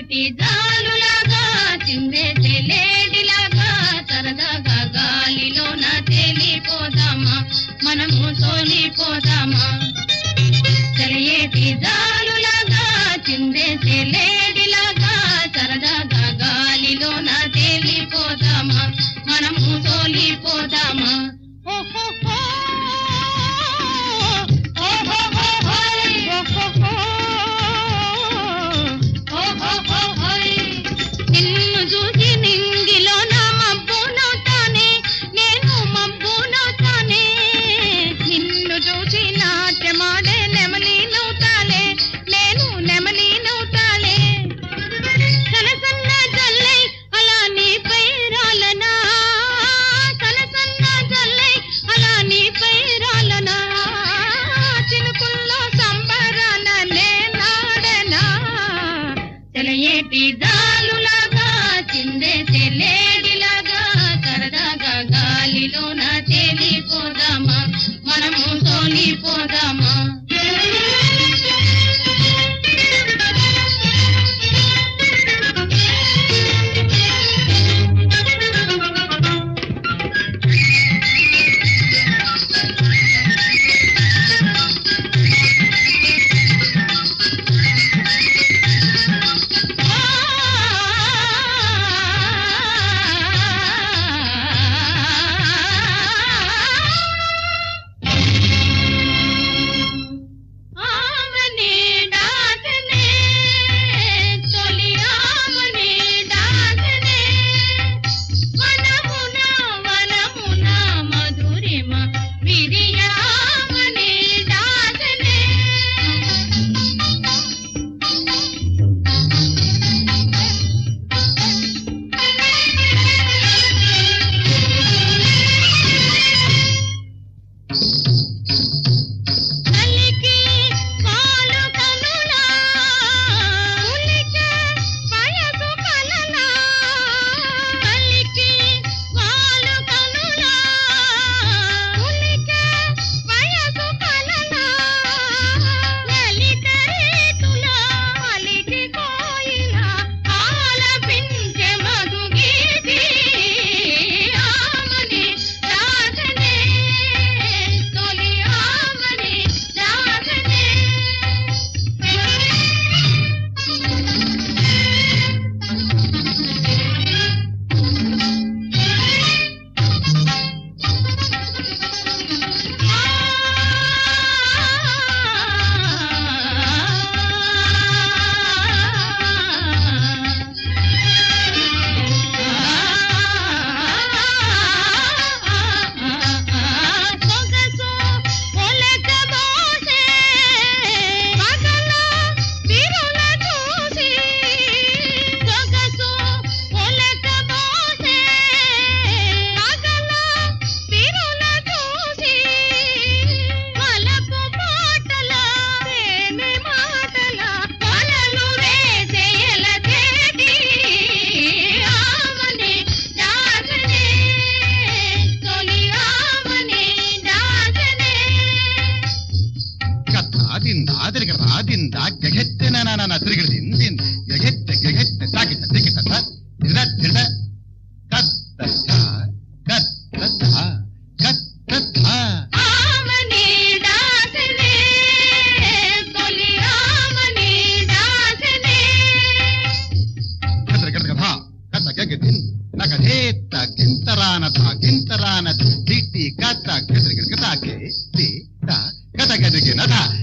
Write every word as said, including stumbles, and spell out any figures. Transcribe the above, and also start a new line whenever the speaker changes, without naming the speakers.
చెలయేటి జాలులాగా చిందేసే లేడిలాగా సరదాగా గాలిలోన తేలిపోదామా మనము సోలిపోదామా చెలయేటి జాలులాగా చిందేసే లేడిలాగా సరదాగా గాలిలోన తేలిపోదామా మనము సోలిపోదామా నిన్ను చూసి నింగిలోన మబ్బునవుతానే నేను మబ్బునవుతానే నిన్ను చూసి నాట్యమాడే నెమలినవుతాలే నేను నెమలినవుతాలే సనసన్న జల్లై అలా నీపై రాలనా సనసన్న జల్లై అలా నీపై రాలనా చినుకుల్లో సంబరాన నేనాడనా చెలయేటి జాలులాగా చిందేసే లేడిలాగా సరదాగా గాలిలోన తేలిపోదామా మనము సోలిపోదామా
గింతరాన తిట్టి కథ గదగ గదాకే తి త గద గదగ నద